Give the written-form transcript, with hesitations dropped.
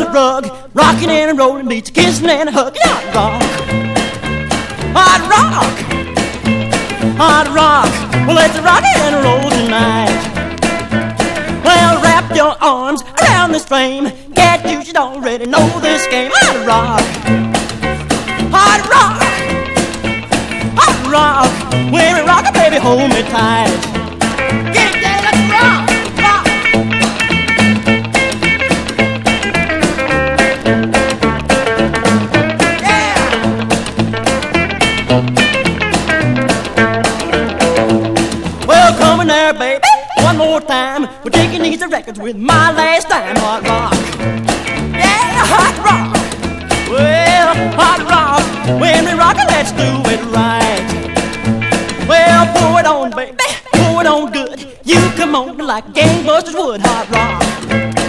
the rug, rocking and rolling beats, kissing and hugging. Hot rock, hot rock, hot rock. Well, let's rock and roll tonight. Well, wrap your arms around this flame. Cat, you should already know this game. Hot rock, hot rock, hot rock. When we rock, baby, hold me tight. Get it, let's rock, rock. Yeah. Well, come in there, baby, one more time. We're taking these records with my last time. Hot rock, yeah, hot rock. Well, hot rock. When we rock it, let's do it right. Well, pour it on, baby, pour it on good. You come on like gangbusters would. Hot rock,